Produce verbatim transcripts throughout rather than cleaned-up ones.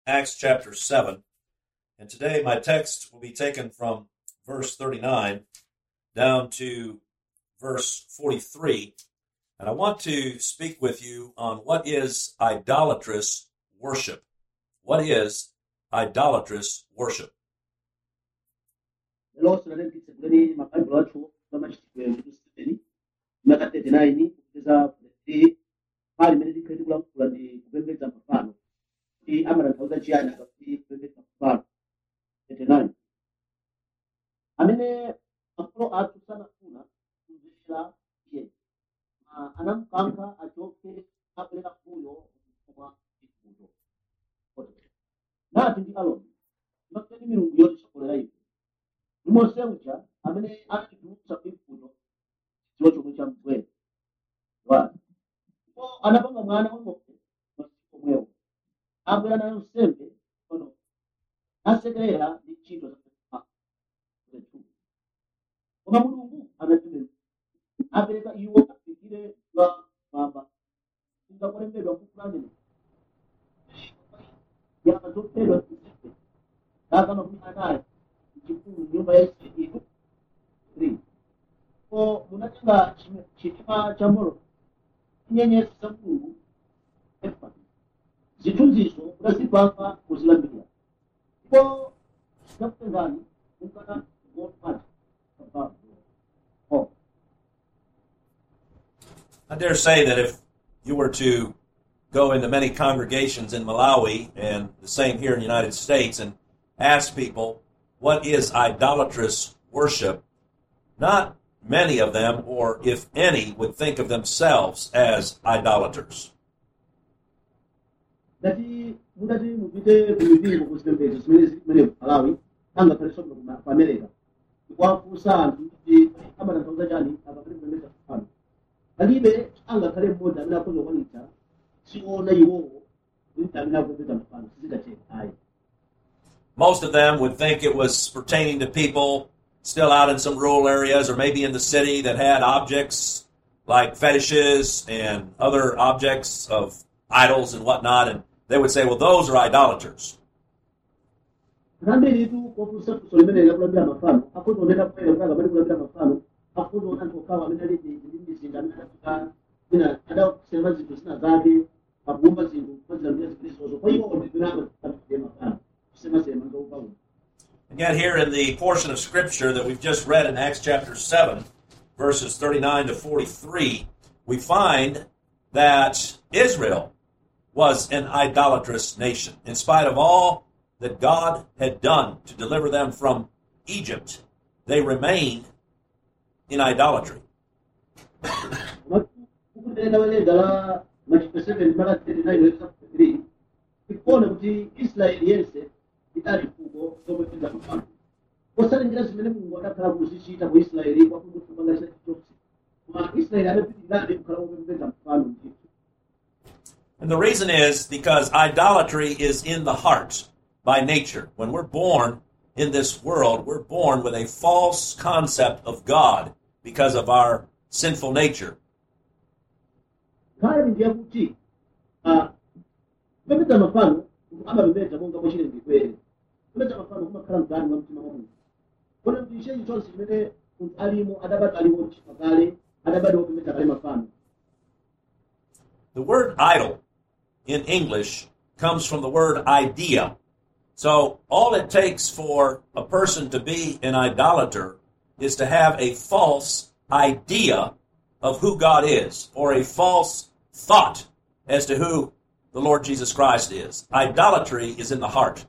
Acts chapter seven, and today my text will be taken from verse thirty-nine down to verse forty-three, and I want to speak with you on what is idolatrous worship. What is idolatrous worship? Lelo tunalengitse kuleni mabaibulo athu pamachitidwe chitatu maka thirty-nine kupeza kuti pali mene tikheti kulankhula ndi kupembedza mafano kuti amatanthauza chiyani akuti kupembedza mafano. thirty-nine amene makolo athu sanafuna kumvetsera iye anamukankha achoke apereka mbuyo koma chifundo nati ndi aloni makeni milungu yoti sokolera ife Mose uja amene anatitulutsa kuifundo chiwo chomwe cha mgwero wa ko anapanga mwana wang'ombe masiku omwewo abwera nayo nsembe ono asekerera ndi ntchito za koma mulungu anatuma apereka iwo afikire kwa baba ingakolembedwa kukulangeni yapa zopedwa nsembe kaka makumi anayi chikulu nyumba ya Israeli three ko munatenga chitima cha moro nyenyezi za Mulungu efa zithunzizo kuzipanga kuzilambira ko zakutengani ukana ngopata baba oh I dare say that if you were to go into many congregations in Malawi and the same here in the United States and ask people what is idolatrous worship, not many of them, or if any, would think of themselves as idolaters. Dati mudati mupite kumipingo kuzipembedzo zimene zili kumene Malawi anga kalisokuno ku America ikwafusa anthu kuti amatanthauza chani akapita kupembedza mafano palibe angakhale mmodzi amene akhoza kukwanitsa siona iwowo kuti amene akupembedza mafano sizikacheka ayi. Most of them would think it was pertaining to people still out in some rural areas or maybe in the city that had objects like fetishes and other objects of idols and whatnot, and they would say, well, those are idolaters. And yet here in the portion of Scripture that we've just read in Acts chapter seven, verses thirty-nine to forty-three, we find that Israel was an idolatrous nation. In spite of all that God had done to deliver them from Egypt, they remained in idolatry. And the reason is because idolatry is in the heart by nature. When we're born in this world, we're born with a false concept of God because of our sinful nature. The word idol in English comes from the word idea. So all it takes for a person to be an idolater is to have a false idea of who God is, or a false thought as to who the Lord Jesus Christ is. Idolatry is in the heart.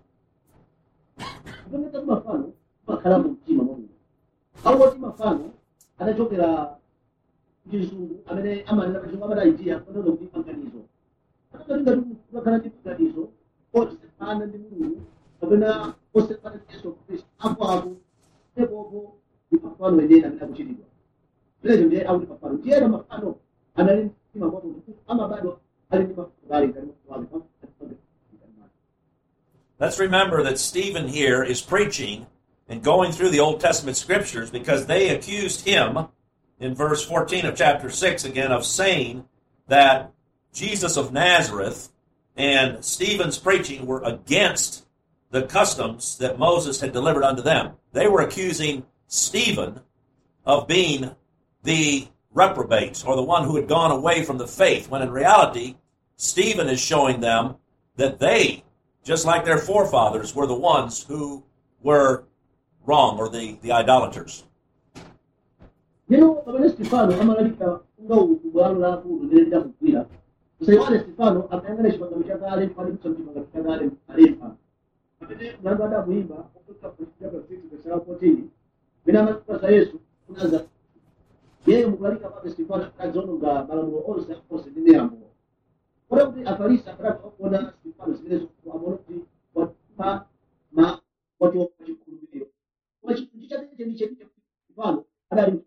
Let's remember that Stephen here is preaching and going through the Old Testament scriptures because they accused him in verse fourteen of chapter six again of saying that Jesus of Nazareth and Stephen's preaching were against the customs that Moses had delivered unto them. They were accusing Stephen of being the reprobate, or the one who had gone away from the faith, when in reality, Stephen is showing them that they, just like their forefathers, were the ones who were wrong, or the, the idolaters. Lero pamene Stefano amalalika nga ubwalo laakulu lenda kugwira musaiwale Stefano akayangana chipangano chakale pali mchipangano chakale alemba pamene mlandu adamuyimba okuta kuchitaka six verse fourteen pamene amatipasa Yesu kunaza yeye mukulalika pake Stefano akazononga malamulo onse akonse ndi miyambo kodi kuti Afarisi akataka kuona Stefano zimenezo amaona kuti wapa ma wacho chikhulupiriro koma chinthu chachete ndi chete Stefano adali.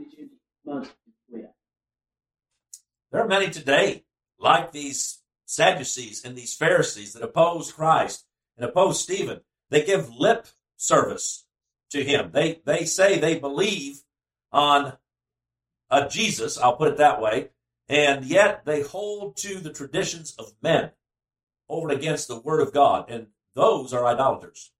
There are many today, like these Sadducees and these Pharisees, that oppose Christ and oppose Stephen. They give lip service to him. They they say they believe on a Jesus, I'll put it that way, and yet they hold to the traditions of men over and against the Word of God, and those are idolaters.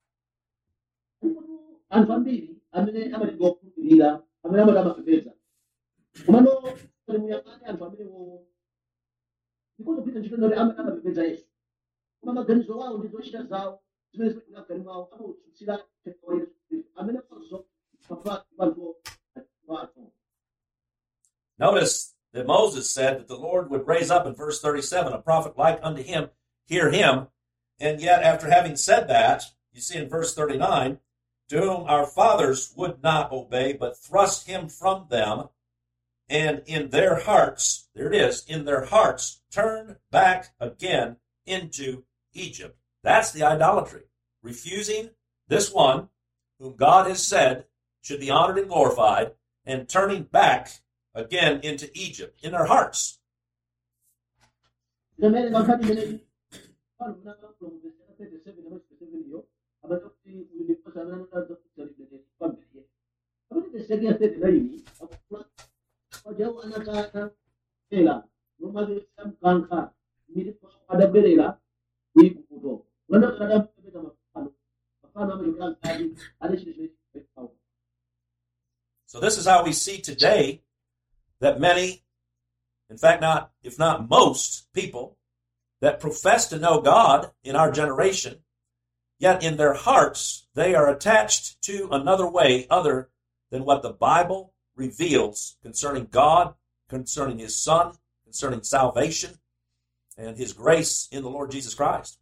amene amadamapepeza komano kali muyang'ane anthu amenewo ndikozo kuita ntchito noti amadamapepeza Yesu koma maganizo wawo ndi zochita zawo zimene zimafika mkati mwawo amawutsutsira wa Yesu Khristu amene onso papati panthu pato. Notice that Moses said that the Lord would raise up in verse thirty-seven a prophet like unto him, hear him, and yet after having said that, you see in verse thirty-nine, to whom our fathers would not obey, but thrust him from them, and in their hearts, there it is, in their hearts, turn back again into Egypt. That's the idolatry. Refusing this one, whom God has said should be honored and glorified, and turning back again into Egypt, in their hearts. So this is how we see today that many, in fact, not if not most people that profess to know God in our generation, yet in their hearts they are attached to another way other than what the Bible reveals concerning God, concerning His Son, concerning salvation, and His grace in the Lord Jesus Christ.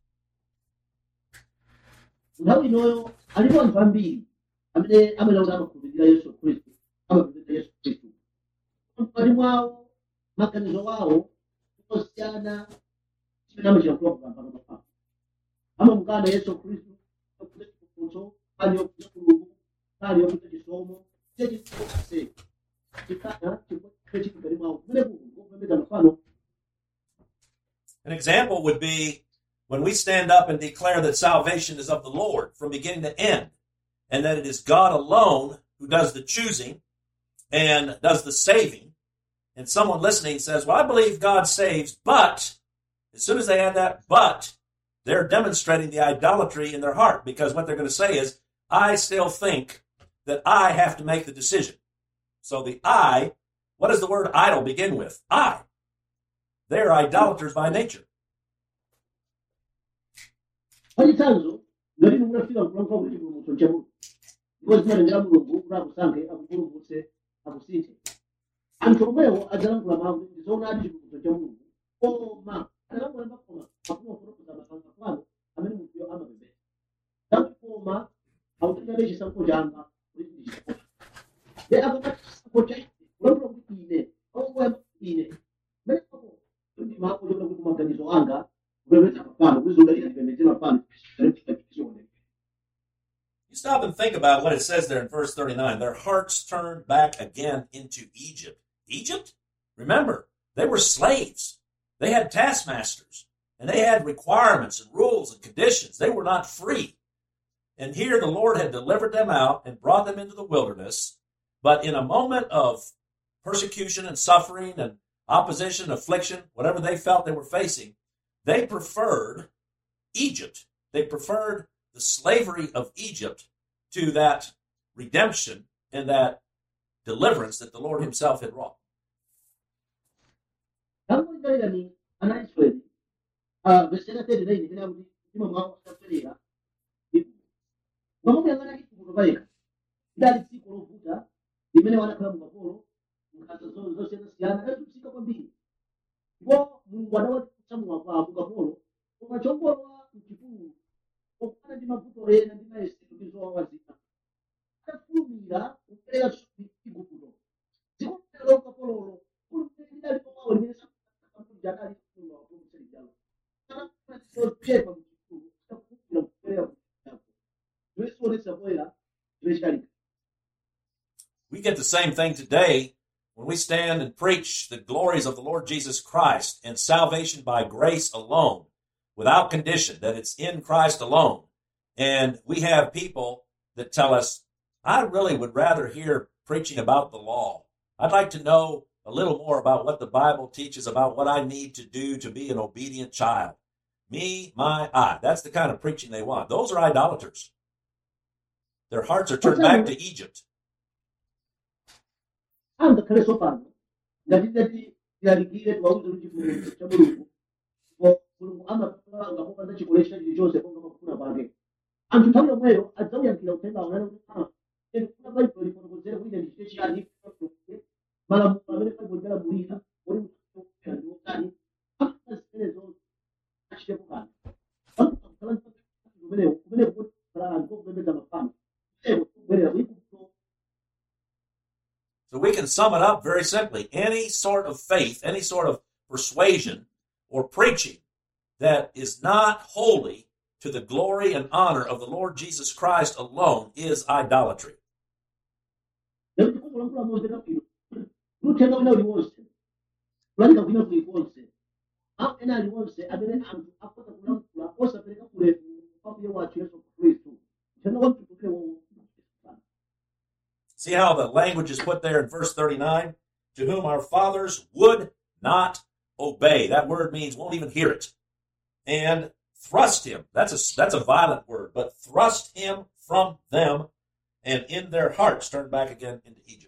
nthawi inoyo alipo anthu ambiri amene amalauza amakhulupirira Yesu Khristu amapembedza Yesu Khristu mkati mwawo maganizo wawo osiyana chimene amachakula kukambana mafano amamukana Yesu Khristu akuza chifufunso ali okuza kulungu ali okuza chisomo chechikose chikana chikose chikali mwawo kumene kuku kupembedza mafano. An example would be when we stand up and declare that salvation is of the Lord from beginning to end, and that it is God alone who does the choosing and does the saving, and someone listening says, well, I believe God saves, but as soon as they add that but, they're demonstrating the idolatry in their heart, because what they're going to say is, I still think that I have to make the decision. So the I, what does the word idol begin with? I. They're idolaters by nature. Pachitsanzo ngati munafika kulankhula kuti chipulumutso nchamuti ndipo zimalengera mulungu kuti akusankhe akupulumutse akusinthe anthu omwewo adzalankhula mawu kuti ndizoonadi chipulumutso cha mulungu koma atalankhula koma akumafotokoza mafano amene munthuyo amapembedza kuti koma akutengabe chisankho changa kuti ndichisankho de akamati chisankho chake kulankhula kuti ine okoyamba ine meko ndi mako chokera kuti maganizo anga You stop and think about what it says there in verse thirty-nine. Their hearts turned back again into Egypt. Egypt? Remember, they were slaves. They had taskmasters, and they had requirements and rules and conditions. They were not free. And here the Lord had delivered them out and brought them into the wilderness. But in a moment of persecution and suffering and opposition, affliction, whatever they felt they were facing, they preferred Egypt. They preferred the slavery of Egypt to that redemption and that deliverance that the Lord himself had wrought. Tangolingalira ni ana Israeli ah vesera thirty nine imene akuti ima mwawo saferera ipo mwamuyang'ana Igupto payekha idali dziko lovuta limene wanakhala mukapolo mkhanza zosiyanasiyana adatutsika kwambiri ndipo mulungu adawatsamula kwa mukapolo koma chongolowa mchipululu okwana ndi mavuto ena ndi mayesero ndi zowawa zina adafulumira kupereka Igupto dziko lero ukapololo kuli lidali kwawo limene sakuja adali kulunga wakumuselijalo pepa mchipululu sakufukira kupereka kuchipululu lwesionesa poera lwechitaliga. We get the same thing today when we stand and preach the glories of the Lord Jesus Christ and salvation by grace alone, without condition, that it's in Christ alone. And we have people that tell us, I really would rather hear preaching about the law. I'd like to know a little more about what the Bible teaches about what I need to do to be an obedient child. Me, my, I. That's the kind of preaching they want. Those are idolaters. Their hearts are turned back to Egypt. Angakhale tsopano ngati ndati tilalikire tiwauze kuti chipululu cha mulungu ndipo mulungu amapanga popanda chikolesha chilichonse ponga makufuna pake anthu nthawi yomweyo adzauyankhira uthengawo nane kuti ah ene kuna baibulo lifotokozere kuti ndichite chiyani malamulo amene baibulo lidalamulira kuti munthu ndi wotani akhala zimenezo achitepo kanthu akhala kumenewo kumene kuti khala anthu okupembedza mafano ero kubwerera ku Igupto. So we can sum it up very simply. Any sort of faith, any sort of persuasion or preaching that is not holy to the glory and honor of the Lord Jesus Christ alone is idolatry. See how the language is put there in verse thirty-nine? To whom our fathers would not obey. That word means won't even hear it. And thrust him. That's a, that's a violent word, but thrust him from them and in their hearts turn back again into Egypt.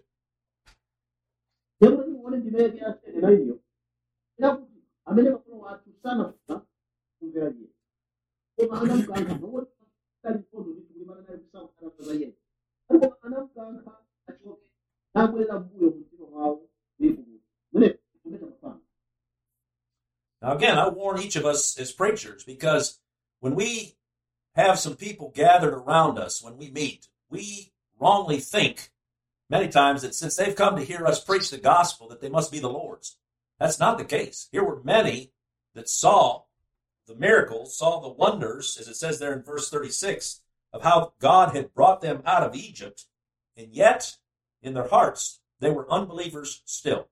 Now again, I warn each of us as preachers, because when we have some people gathered around us, when we meet, we wrongly think many times that since they've come to hear us preach the gospel, that they must be the Lord's. That's not the case. Here were many that saw the miracles, saw the wonders, as it says there in verse thirty-six, of how God had brought them out of Egypt, and yet in their hearts they were unbelievers still.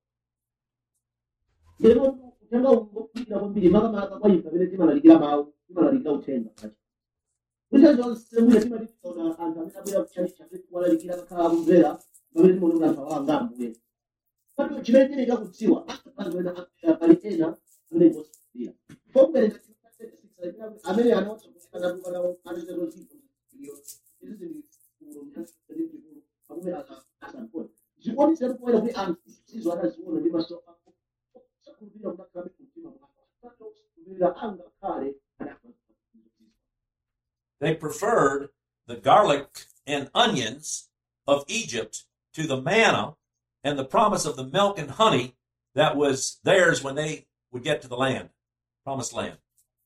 They preferred the garlic and onions of Egypt to the manna and the promise of the milk and honey that was theirs when they would get to the land, promised land.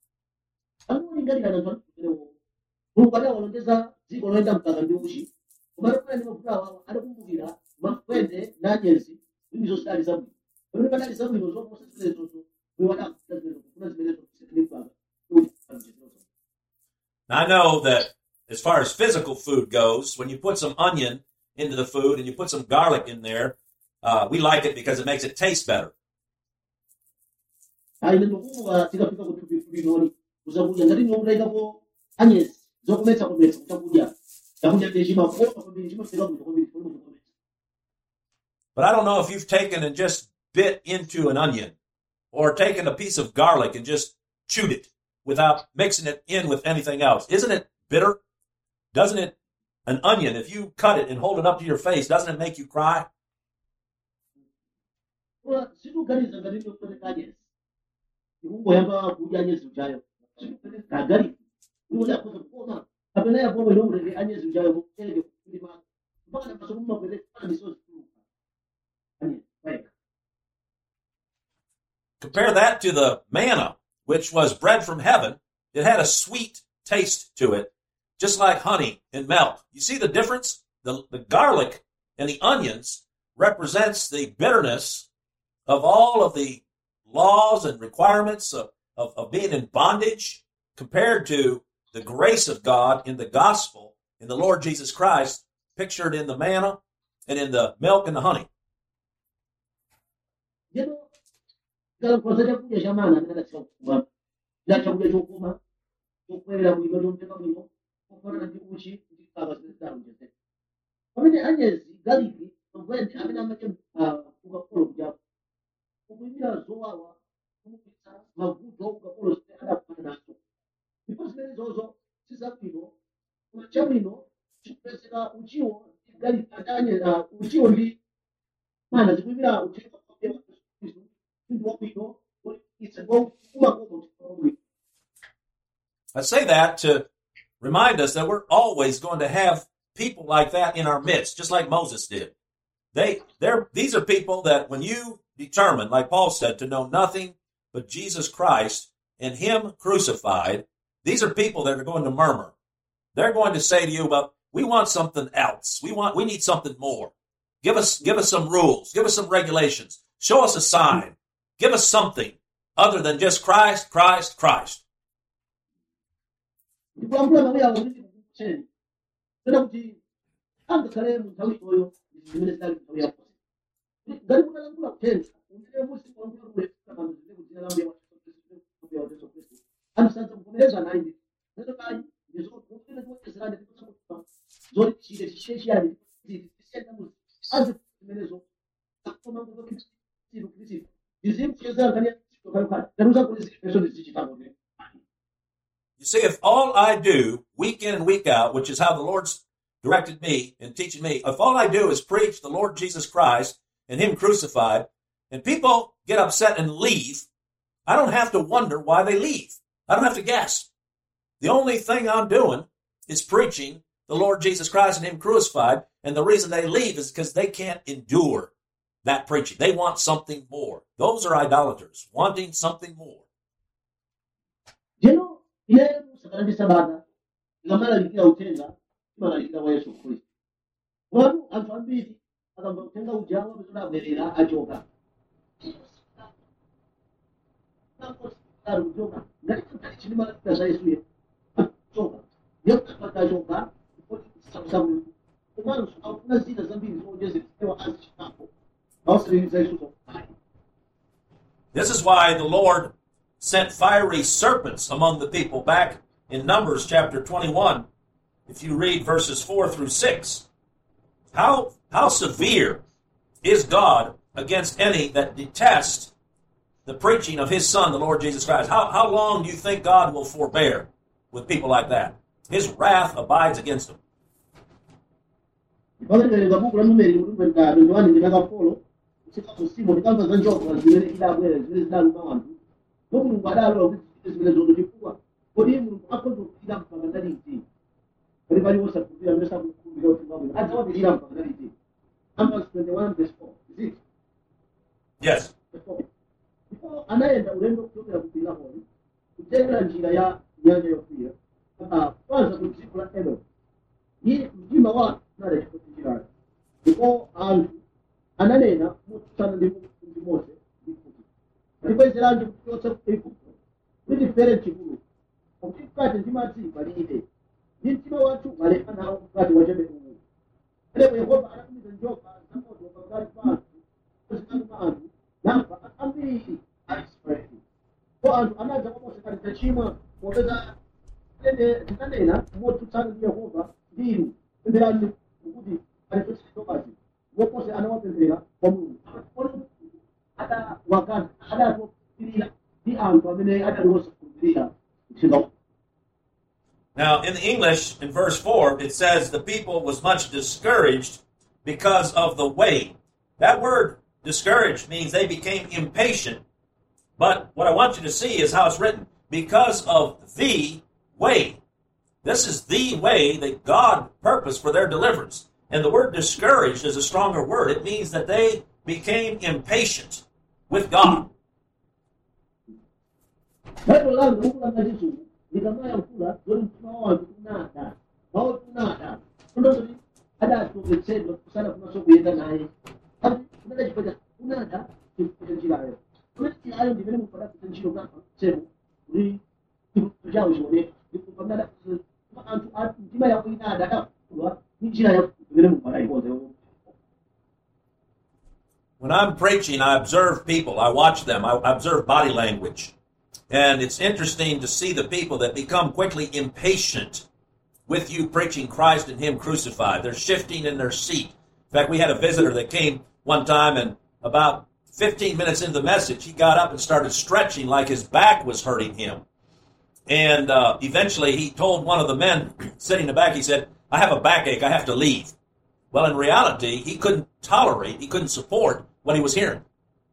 Now, I know that as far as physical food goes, when you put some onion into the food and you put some garlic in there, uh, we like it because it makes it taste better. But I don't know if you've taken and just bit into an onion or taken a piece of garlic and just chewed it without mixing it in with anything else. Isn't it bitter? Doesn't it, an onion, if you cut it and hold it up to your face, doesn't it make you cry? Well, situganiza ngati ndikupereka anyezi ikungoyamba kudya anyezi ujayo kagari ndikuti akhoza kuona kapena yapo inomureke anyezi ujayo kutereke kulima mpaka napaso kumapwete kana misozi kuluka anyezi paika. Compare that to the manna, which was bread from heaven. It had a sweet taste to it, just like honey and milk. You see the difference? The, the garlic and the onions represents the bitterness of all of the laws and requirements of, of, of being in bondage compared to the grace of God in the gospel, in the Lord Jesus Christ, pictured in the manna and in the milk and the honey. Kalakoza chakudya cha mana amene adatsakuma cha chakudya chokuma chokwera bwino chomveka bwino kufanana ndi uchi ndi kaba zinazamu chete pamene anyezi galiki omwene amene amache ukapolo kuja kumwimira zowawa kumupitsa mavuto ukapolo zimene adapana nazo ndipo zimene zozo sizabwino koma chabwino chikupezeka uchiwo ndi galiki atanye uchiwo ndi mana zikumira uchiwo I say that to remind us that we're always going to have people like that in our midst, just like Moses did. They, they're, these are people that when you determine, like Paul said, to know nothing but Jesus Christ and Him crucified, these are people that are going to murmur. They're going to say to you, "But we want something else. We want, we need something more. Give us, give us some rules. Give us some regulations. Show us a sign. Give us something other than just Christ, Christ, Christ." You see, if all I do week in and week out, which is how the Lord's directed me and teaching me, if all I do is preach the Lord Jesus Christ and Him crucified, and people get upset and leave, I don't have to wonder why they leave. I don't have to guess. The only thing I'm doing is preaching the Lord Jesus Christ and Him crucified, and the reason they leave is because they can't endure that preaching. They want something more. Those are idolaters, wanting something more. You know, ile sakandi sabata ngamala likila utenga kima likila wa Yesu Kristo watu afambiri akamba utenga ujawa bizona bwerera ajoka napo saru joka ngati kuti chilima pesa Yesu ye joka yoka patajoka kuti sababu kumano akuna zita zambiri zojeze kwa azishikapo ausiriza Yesu. This is why the Lord sent fiery serpents among the people back in Numbers chapter twenty-one, if you read verses four through six. How, how severe is God against any that detest the preaching of His Son, the Lord Jesus Christ? How, how long do you think God will forbear with people like that? His wrath abides against them. Mulungu adalo zimene zozo chifukwa kodi Mulungu akhoza kupita mpaka ndaliti kodi pali wosapita mesa kukumbira kuti mabwe adzawapitira mpaka ndaliti. Numbers twenty-one verse four. Is it? Yes. Ndipo anaenda ulendo kutoka kupita honi kutenda njira ya nyanja yokuya mpaka kwanza kudziko la Edom. Ye mjima wa nale kutikira. Ndipo anthu ananena mutsana ndi Mose. Ndipezera ndi kuchotsa kuipo kuti fere chikulu kuti kati ndimati palide ndi mtima wathu walefa nawo kati wachebe uwu lero Yehova anakumiza njoka zamoto pakati pa anthu zikati pa anthu nampa ambiri aisraeli ko anthu anadza kwa Mose kati tachimwa popeza ene tinanena motsutsana ndi Yehova ndinu pemberani kuti alichotsa njokazi Mose anawapemphera kwa Mulungu ada wakati ada kupirira di anthu amene adaliwonse kusakhulupirira uthenga. Now, in the English, in verse four, it says the people was much discouraged because of the way. That word discouraged means they became impatient. But what I want you to see is how it's written. Because of the way. This is the way that God purposed for their deliverance. And the word discouraged is a stronger word. It means that they became impatient with God. Baibulo langu ukulanga chizungu ndikamayankhula zoti mtima wanu unada mawu unada kundozoti adatoketsedwa kusana kumaso kuyenda naye ati kunada chifukwa unada chifukwa njirayo kuti njirayo ndimene mupadapita ntchito kapa semu kuti chikutu chawo chioneka ndikupamnada anthu ati mtima yako inada adakulwa ni njira yako imene mupadayikonza. When I'm preaching, I observe people. I watch them. I observe body language. And it's interesting to see the people that become quickly impatient with you preaching Christ and Him crucified. They're shifting in their seat. In fact, we had a visitor that came one time, and about fifteen minutes into the message, he got up and started stretching like his back was hurting him. And uh, eventually he told one of the men sitting in the back, he said, I have a backache, I have to leave. Well, in reality, he couldn't tolerate, he couldn't support what he was hearing.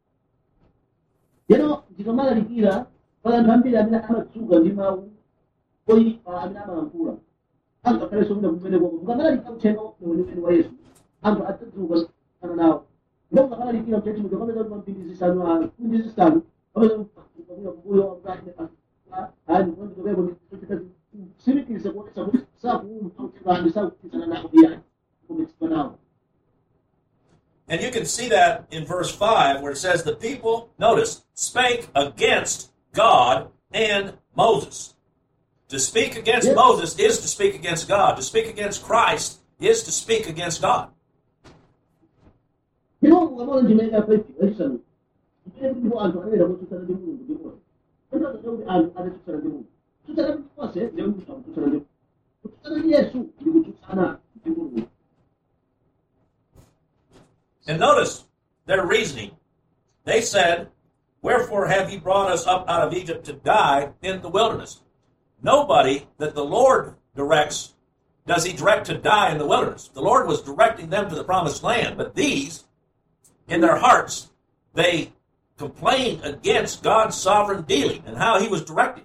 You know, ndikamalalikira pala anthu ambiri amene amatsuka ndi mawu oyipa amene amalankhula anthu akhaleso kuti kumene koko mukamalalika uthenga weniweni wa Yesu anthu adzadzuka ana nawo ndipo mukamalalikira mchechi muja pameza kuti mambiri zisanu a kundi zisanu pameza kukuya kumbuyo wakati ani kondikeko ndikuchita kusimikise kuonesa kuti sakuumva uthenga anthu sakupikisana nawo iyani kumitsidwa nawo. And you can see that in verse five where it says the people, notice, spake against God and Moses. To speak against Yes. Moses is to speak against God. To speak against Christ is to speak against God. Ndipo mukamona ndimene apeti achisanu ipene kuti ndipo anthu anayenda kutsutsana ndi mulungu ndimoni anazoa kuti anthu atatsutsana ndi mulungu kutsutsana ndi konse ndiye kuti kutsutsana ndi kutsutsana ndi Yesu ndi kutsutsana ndi mulungu. And notice their reasoning. They said, wherefore have ye brought us up out of Egypt to die in the wilderness? Nobody that the Lord directs does he direct to die in the wilderness. The Lord was directing them to the promised land, but these, in their hearts, they complained against God's sovereign dealing and how he was directing.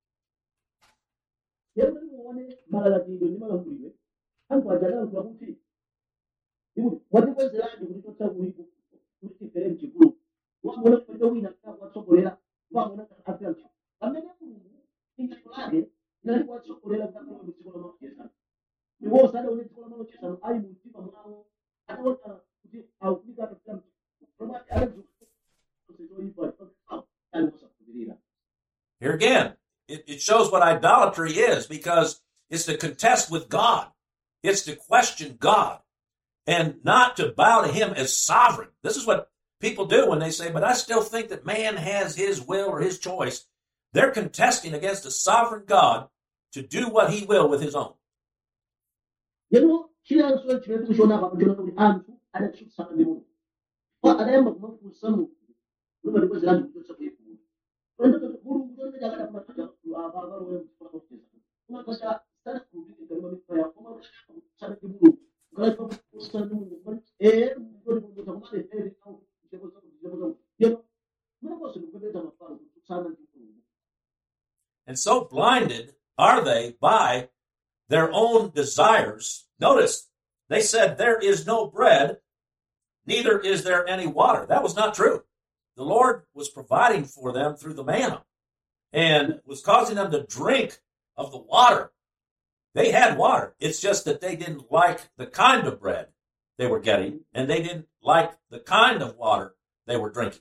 Yero muone malalatiro ndi malanguliro anthu ajalankhula kuti ndikuti watikwezerani kuti totsa kuipo kuti tifere mchikulu wamona kuti wina kwatsogolera wamona afya mchikulu pamene mulungu inchito lake linali kwatsogolera kutakhala mdziko la machesano ndipo osada une dziko la machesano ali mu mtima mwawo ataona kuti akufika atafika mchikulu koma adazuka zoipa ali kusakhulupirira. Here again, it, it shows what idolatry is, because it's to contest with God. It's to question God and not to bow to him as sovereign. This is what people do when they say, but I still think that man has his will or his choice. They're contesting against a sovereign God to do what he will with his own. Yero chilanso chimene tikuchiona apa ndiona kuti anthu adatsutsana ndi mulungu adayamba kumafunsa mulungu lomwe likwezerani kuchotsa kuipo mulungu mulungu chonde chakada kumatoja apalowe mchikola kucheza kumatoja sana kulupika kalima mifa ya koma kuchana ndi mulungu ngala kwa kuchana ndi mulungu kwa eh ngoli kuchotsa kumale feri au kucheko za kucheko za yero mulungu sio kupendeza mafano kuchana ndi mulungu. And so blinded are they by their own desires. Notice, they said, there is no bread, neither is there any water. That was not true. The Lord was providing for them through the manna and was causing them to drink of the water. They had water. It's just that they didn't like the kind of bread they were getting, and they didn't like the kind of water they were drinking.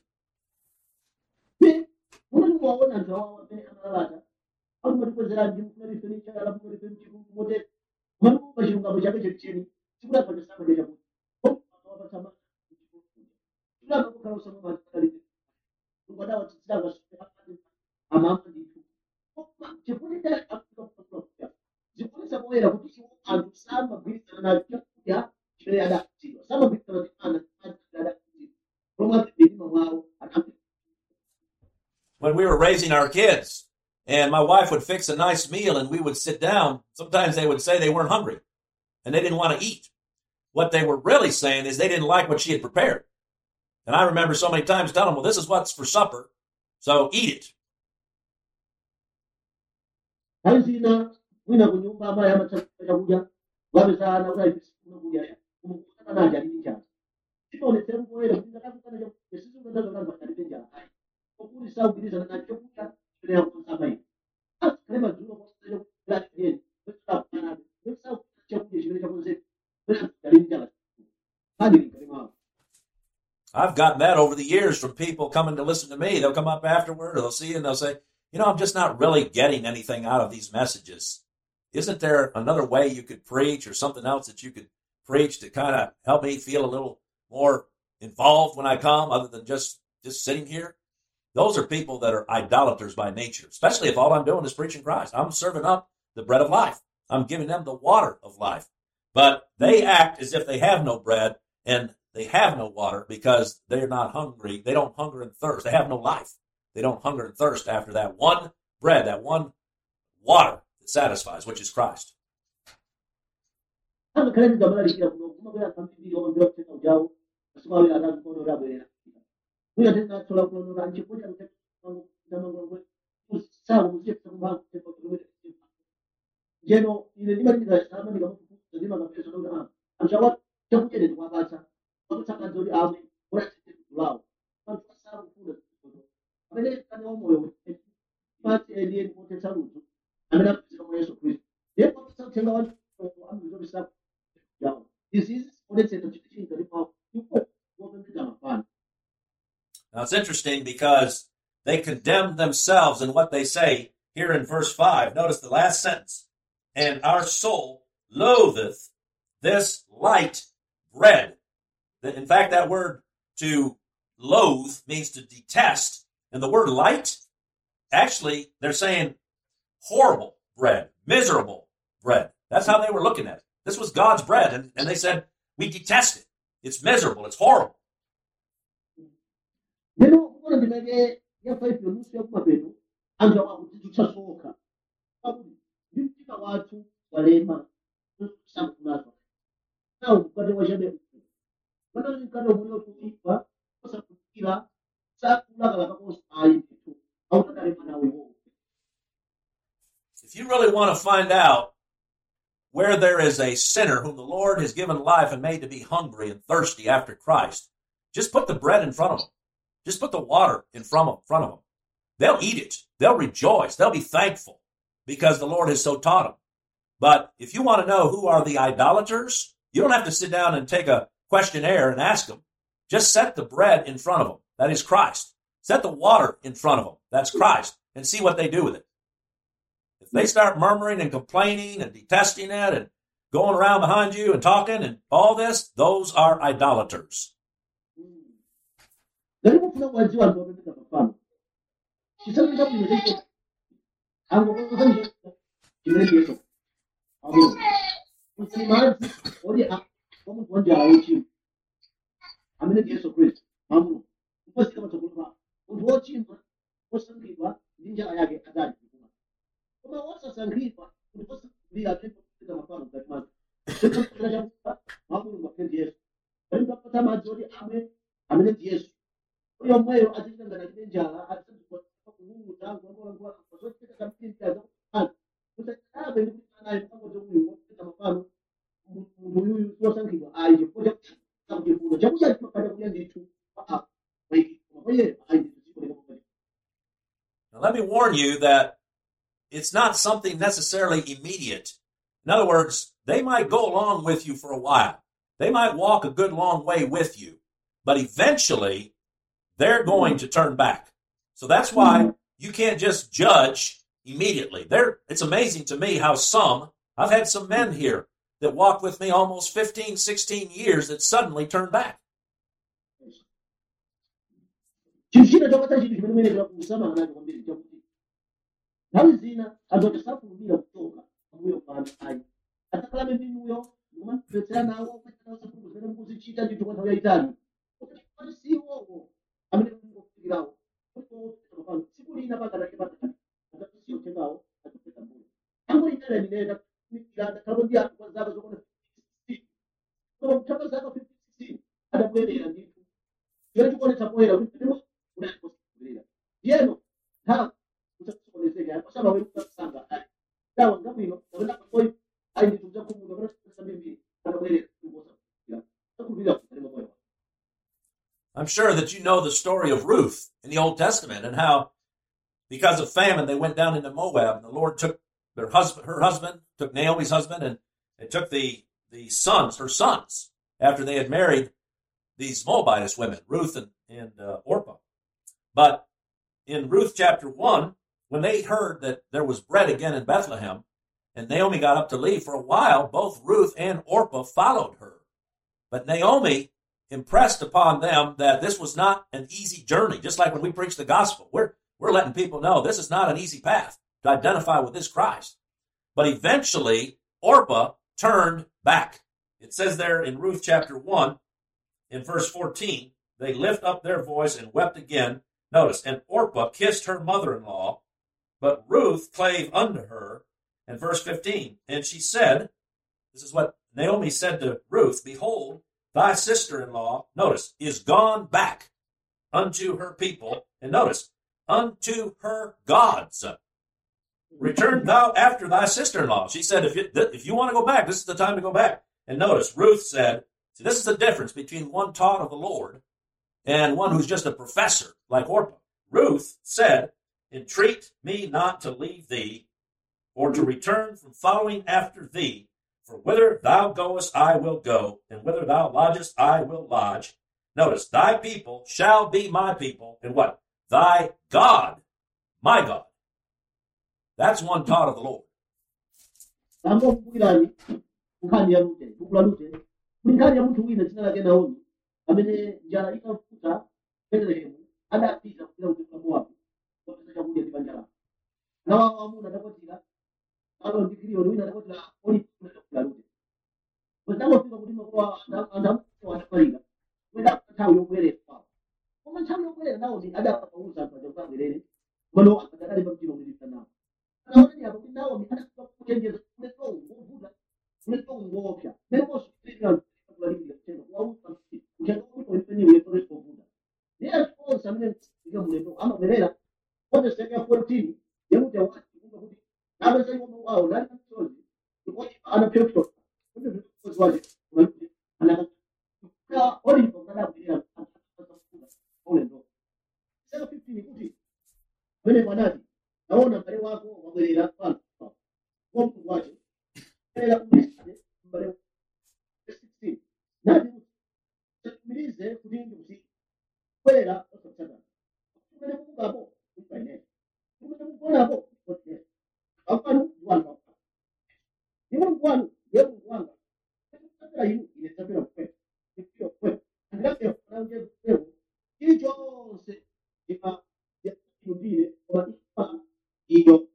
Mulungu waona anthu awawa amene amalata amatikwezera ndi kumalife ni chala kumalife mchikulu mote mulungu pa chilungamo chake chenicheni chikudapa chasama cha chakuti akawapatsa chilapa kukhala usama matalite ngwadawa tisilanga amama ndithu chikuti cha akuka kufuta zikulisa poera kuti iwo anthu samagwirizana nacho chakudya chimene adapatsidwa samagwirizana ndi ana adapatsidwa pomwe apedima mwawo anakuti. When we were raising our kids and my wife would fix a nice meal and we would sit down, sometimes they would say they weren't hungry and they didn't want to eat. What they were really saying is they didn't like what she had prepared. And I remember so many times telling them, well, this is what's for supper, so eat it. nthawi zina mwina ku nyumba amayi amatchakula chakudya wapezana kuti ayifuna kudya kumukutana naje ali ndi njala chionetsera poyera kuti ndakakukana chakudya sizikutazokazwa alibe njala ayi okuti sakugwirizana nacho chakudya chipenera kukonza amayi azikhale madzulo kwakuaa chakudya kwesakukanabe kwesakukana chakudya chimene chakonzeka kwena ali ndi njala adi linkali mwawo. I've gotten that over the years from people coming to listen to me. They'll come up afterward or they'll see you and they'll say, you know, I'm just not really getting anything out of these messages. Isn't there another way you could preach or something else that you could preach to kind of help me feel a little more involved when I come other than just, just sitting here? Those are people that are idolaters by nature, especially if all I'm doing is preaching Christ. I'm serving up the bread of life. I'm giving them the water of life. But they act as if they have no bread and they have no water because they're not hungry. They don't hunger and thirst. They have no life. They don't hunger and thirst after that one bread, that one water that satisfies, which is Christ. Now it's interesting because they condemn themselves in what they say here in verse five. Notice the last sentence. And our soul loatheth this light bread. In fact, that word to loathe means to detest. And the word light, actually, they're saying horrible bread, miserable bread. That's how they were looking at it. This was God's bread. And, and they said, we detest it. It's miserable. It's horrible. If you really want to find out where there is a sinner whom the Lord has given life and made to be hungry and thirsty after Christ, just put the bread in front of them. Just put the water in front of them. They'll eat it. They'll rejoice. They'll be thankful because the Lord has so taught them. But if you want to know who are the idolaters, you don't have to sit down and take a questionnaire and ask them. Just set the bread in front of them. That is Christ. Set the water in front of them. That's Christ. And see what they do with it. If they start murmuring and complaining and detesting it and going around behind you and talking and all this, those are idolaters. Now, let me warn you that it's not something necessarily immediate. In other words, they might go along with you for a while. They might walk a good long way with you, but eventually they're going to turn back. So that's why you can't just judge immediately. There, it's amazing to me how some, I've had some men here that walked with me almost fifteen, sixteen years that suddenly turned back. siyo uthengawo atipeza mbuyo angoli ndele ndinenda mikilanda kabo ndi anthu kwa zaka zokona koma kutaka zaka fifty sixteen adabwerera ndithu chero chikuonetsa poyera kuti ndimo unatiposibwera yeno ha kusakusokonezeka yapasaba weru kusanga dawa ngabwino kapena koi ayi ndithu zakumuka kapena kusamba mbiri adabwerera kuposa akuvira kutalima moyo. I'm sure that you know the story of Ruth in the Old Testament and how, because of famine, they went down into Moab, and the Lord took their husband, her husband, took Naomi's husband, and it took the the sons, her sons, after they had married these Moabitess women, Ruth and, and uh, Orpah. But in Ruth chapter one, when they heard that there was bread again in Bethlehem, and Naomi got up to leave for a while, both Ruth and Orpah followed her. But Naomi impressed upon them that this was not an easy journey. Just like when we preach the gospel, we're we're letting people know this is not an easy path to identify with this Christ. But eventually, Orpah turned back. It says there in Ruth chapter one, in verse fourteen, they lift up their voice and wept again. Notice, and Orpah kissed her mother-in-law, but Ruth clave unto her. And verse fifteen, and she said, this is what Naomi said to Ruth, behold, thy sister-in-law, notice, is gone back unto her people, and notice, unto her gods. Return thou after thy sister-in-law. She said, if you, if you want to go back, this is the time to go back. And notice, Ruth said, see, this is the difference between one taught of the Lord and one who's just a professor like Orpah. Ruth said, entreat me not to leave thee, or to return from following after thee. For whither thou goest, I will go, and whither thou lodgest, I will lodge. Notice, thy people shall be my people, and what? Thy God, my God. That's one taught of the Lord. Ndangokubwirani nkhani ya Rute, kukula Rute, kuli nkhani ya munthu wina dzina lake Naomi, amene njala itafuta Betelehemu, adapita kupita kuchokera Mowabu, kupeza chakudya ndi banja lake. Nawo amuna adakwatira, alo ndi Kiliyoni wina adakwatira oli kukula Rute. Wezangofika kuti makuwa andamuko adakwalira, wenda nthawi yobwerera kwawo. Koma nthawi yobwerera Naomi adapauza anthu aja kubwerere, mano akadali pamtima kulipita nawo. Naona hapo kuti Naomi anakuwa kuchenjeza kuleto nguvuza, kuleto ngopya. Ndipo sikira kulipita tena waupa kujenga kuti wifanye wepo kuvuza. Ni hapo samene ndio mleto ama berera. Kwa sasa fourteen yemute wakati kuti nabe sasa yuko wao ndani msozi. Ndipo anapyoto. Kuti ndipo waje. Ana kwa oli kwa kana bila ole ndo. Sasa fifteen kuti wale wanadi naona mbele wako wabwerera pano kwa mtu waje bila kumsaidia mbele sixteen nadi tumilize kudingi muziki kwera ototsana kumene kugapo kupaine kumene kukona hapo kote apano wanga ni mungu wangu yeye mungu wangu hata hiyo ile tabia kwa hiyo kwa ndio kwa ndio leo hicho se ipa ya kudile kwa ipa hiyo.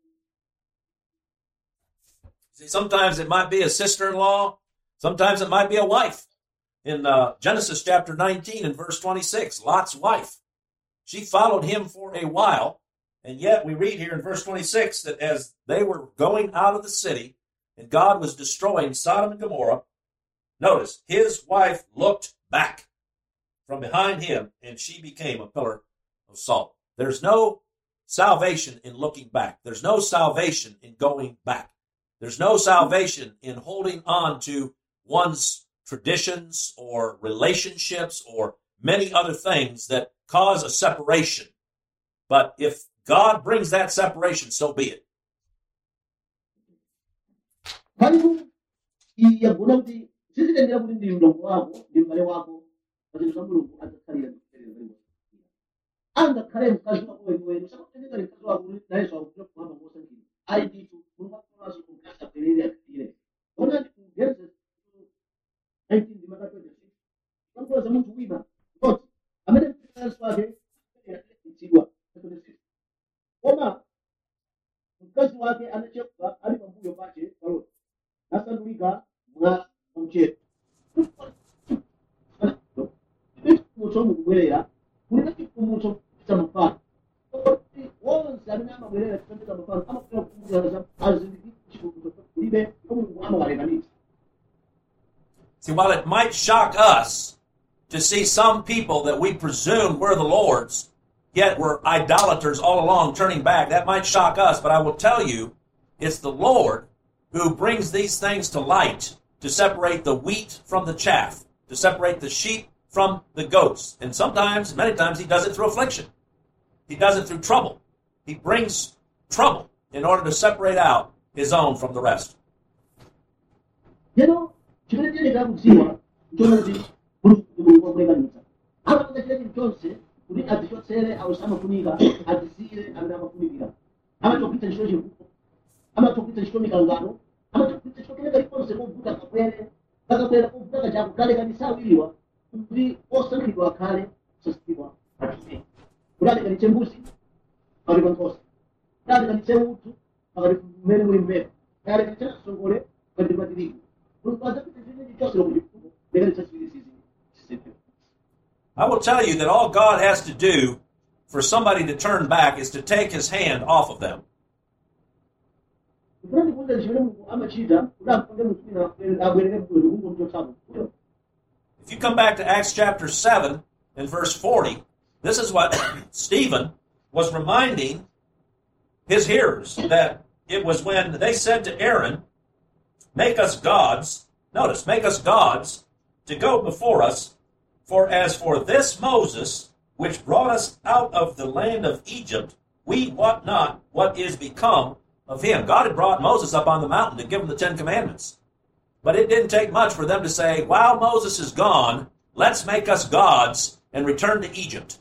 See, sometimes it might be a sister-in-law. Sometimes it might be a wife. In uh, Genesis chapter nineteen and verse twenty-six, Lot's wife. She followed him for a while. And yet we read here in verse twenty-six that as they were going out of the city and God was destroying Sodom and Gomorrah, notice, his wife looked back from behind him and she became a pillar of salt. There's no salvation in looking back. There's no salvation in going back. There's no salvation in holding on to one's traditions or relationships or many other things that cause a separation. But if God brings that separation, so be it. Halimu iya bunamti sisi tendea kuti ndi mlongo wako ndi mbale wako pazinthu za Mulungu adzasalira kutereza. Anga khale mkazi wako wewe wewe usakutengeza mkazi wako naye sawa kutoka kwa mama Musa ngini. Ai ditu Mungu anaso kumkasa pelele akile. Ona ndi Genesis nineteen ndi maka twenty-six. Mungu za mtu wina. Not amene mkazi wake itidwa twenty-six. Koma mkazi wake anacheka ali pambuyo pake palo. Nasandulika mwa mchezo. Musomo kubwera. Kuti kumuso chamafana. Wonse amene amabwerera kutambika mafano amafuna kukuza azindikira chikukuzo kulibe kwa Mulungu amawalekanitsa. See, while it might shock us to see some people that we presume were the Lord's, yet were idolaters all along turning back, that might shock us, but I will tell you, it's the Lord who brings these things to light to separate the wheat from the chaff, to separate the sheep from the goats. And sometimes, many times, he does it through affliction. He does it through trouble. He brings trouble in order to separate out his own from the rest. You know, chimene tiyenera kudziwa nchoti Mulungu wamwekanitsa. Amapanga chileti chonse kuti adzichotsere amafunika adzisiyire amene amafunikira. Amachokitsa ntchito chikuko, amachokitsa ntchito mikangano, amachokitsa ntchito keneka liponse kovuta kabwere, kakabwera kovuta kachako kalekanitsa awiriwa kuti osankhidwa akhale osasitidwa achite. Kuti alekanitse mbuzi pakati pa nkhosa, kuti alekanitse udzu pakati mmene muli mbewu, kuti alekanitse msongole pakati pa tirigu. I will tell you that all God has to do for somebody to turn back is to take his hand off of them. If you come back to Acts chapter seven and verse forty, this is what Stephen was reminding his hearers, that it was when they said to Aaron, make us gods, notice, make us gods to go before us, for as for this Moses, which brought us out of the land of Egypt, we wot not what is become of him. God had brought Moses up on the mountain to give him the Ten Commandments. But it didn't take much for them to say, while Moses is gone, let's make us gods and return to Egypt.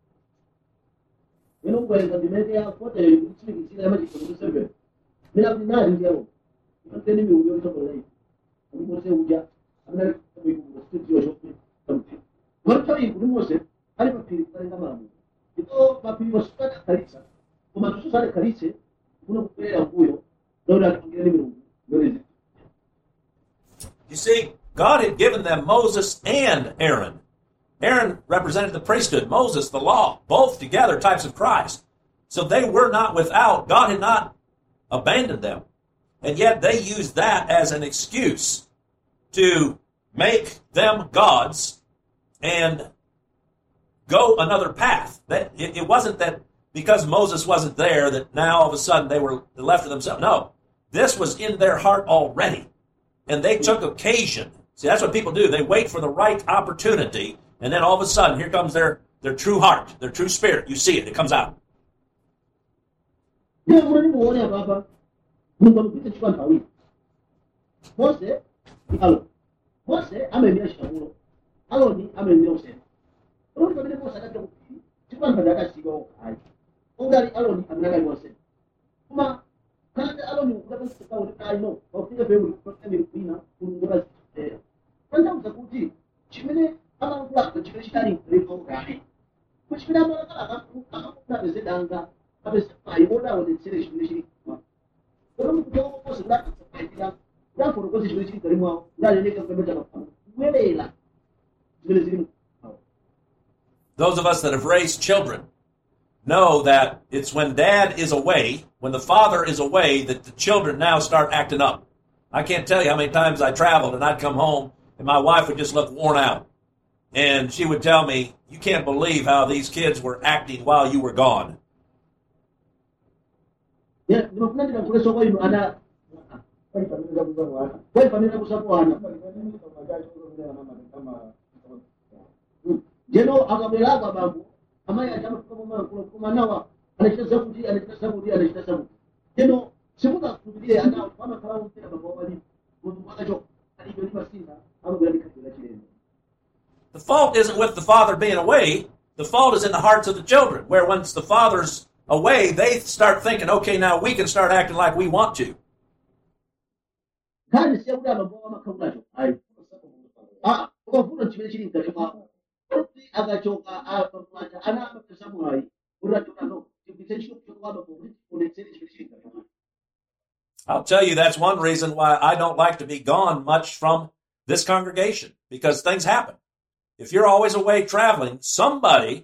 You see, God had given them Moses and Aaron. Aaron represented the priesthood, Moses the law, both together types of Christ. So they were not without. God had not abandoned them. And yet they used that as an excuse to make them gods and go another path. That it, it wasn't that because Moses wasn't there that now all of a sudden they were left to themselves. No, this was in their heart already. And they took occasion. See, that's what people do. They wait for the right opportunity, and then all of a sudden, here comes their, their true heart, their true spirit. You see it. It comes out. Those of us that have raised children know that it's when dad is away, when the father is away, that the children now start acting up. I can't tell you how many times I traveled and I'd come home and my wife would just look worn out. And she would tell me, you can't believe how these kids were acting while you were gone. The fault isn't with the father being away. The fault is in the hearts of the children, where once the father's away, they start thinking, okay, now we can start acting like we want to. I'll tell you, that's one reason why I don't like to be gone much from this congregation, because things happen. If you're always away traveling, somebody